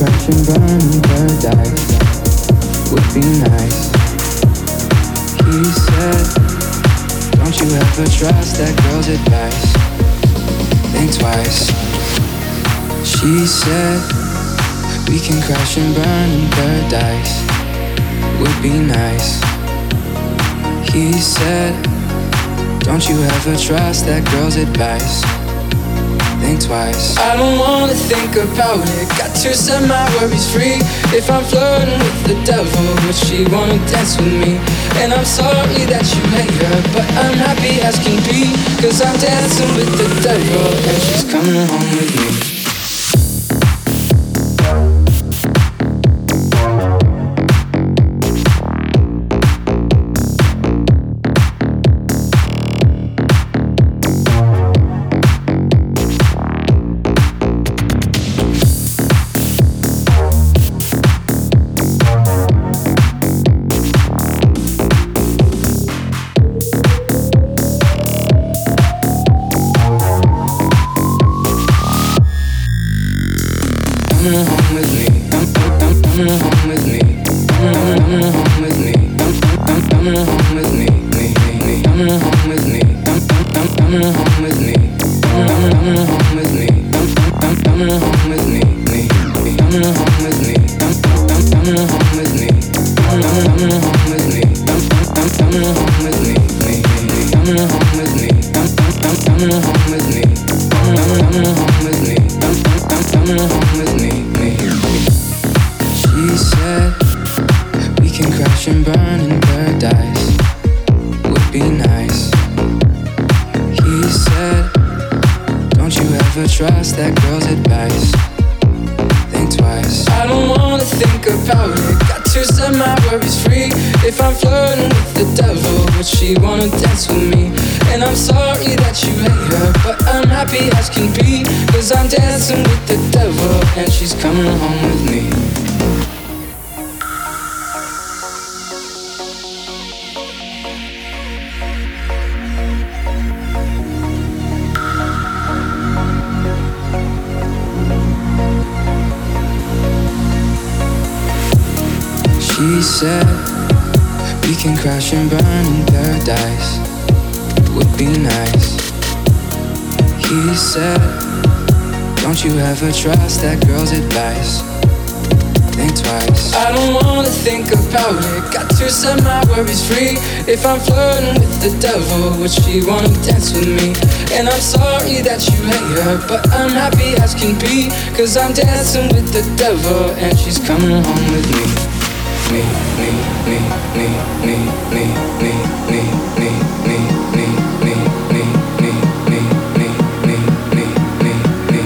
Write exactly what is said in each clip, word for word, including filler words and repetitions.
crash and burn in paradise. Would be nice. He said, don't you ever trust that girl's advice. Think twice. She said, we can crash and burn in paradise. Would be nice. He said, don't you ever trust that girl's advice. Think twice. I don't wanna think about it. Got to set my worries free. If I'm flirting with the devil, would she wanna dance with me? And I'm sorry that you hate her, but I'm happy as can be. Cause I'm dancing with the devil and she's coming home with me. Trust that girl's advice. Think twice. I don't wanna think about it. Got to set my worries free. If I'm flirting with the devil, would she wanna dance with me? And I'm sorry that you hate her, but I'm happy as can be. Cause I'm dancing with the devil and she's coming home with me. She said, we can crash and burn in paradise. Would be nice. He said, don't you ever trust that girl's advice. Think twice. I don't wanna think about it. Got to set my worries free. If I'm flirting with the devil, would she wanna dance with me? And I'm sorry that you hate her, but I'm happy as can be. Cause I'm dancing with the devil and she's coming home with me. Me, me, me, me, me, me, me, me, me, me, me, me, me, me, me, me, me, me, me,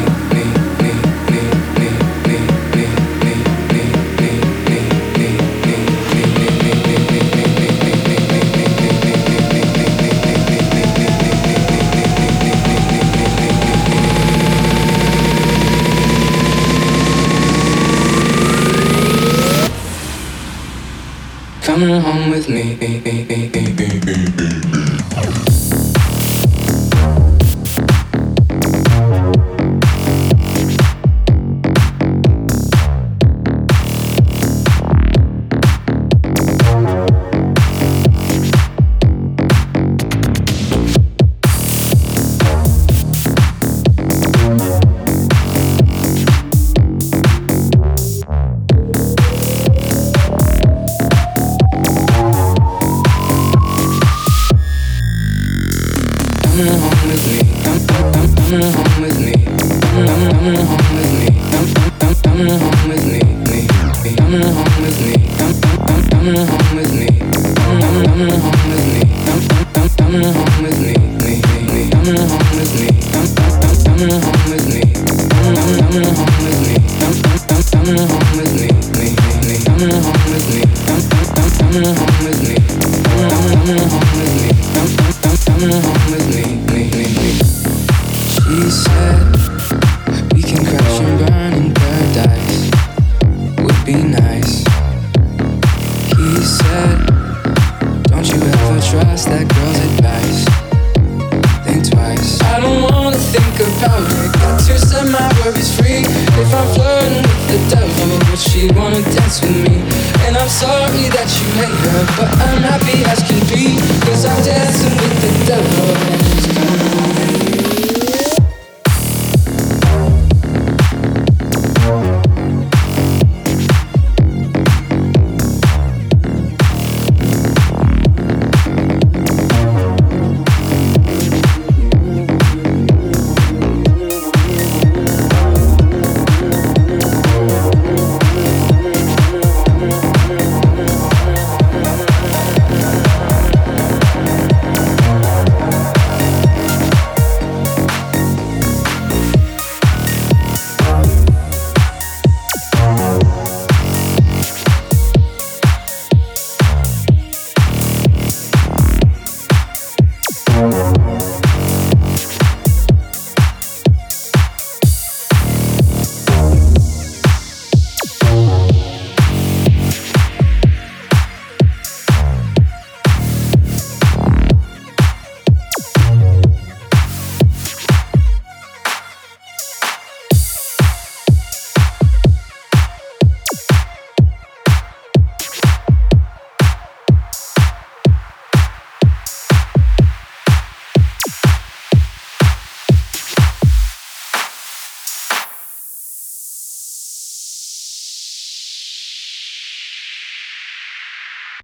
coming home with me. She said we can crash and